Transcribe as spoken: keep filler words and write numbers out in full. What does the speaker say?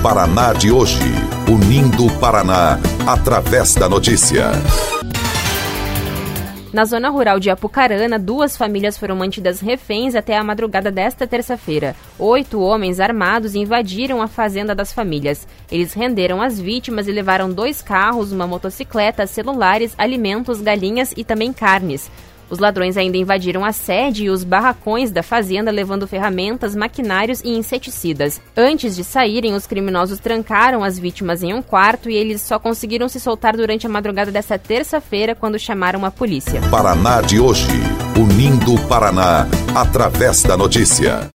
Paraná de hoje, unindo o Paraná através da notícia. Na zona rural de Apucarana, duas famílias foram mantidas reféns até a madrugada desta terça-feira. Oito homens armados invadiram a fazenda das famílias. Eles renderam as vítimas e levaram dois carros, uma motocicleta, celulares, alimentos, galinhas e também carnes. Os ladrões ainda invadiram a sede e os barracões da fazenda, levando ferramentas, maquinários e inseticidas. Antes de saírem, os criminosos trancaram as vítimas em um quarto e eles só conseguiram se soltar durante a madrugada desta terça-feira, quando chamaram a polícia. Paraná de hoje, unindo o Paraná através da notícia.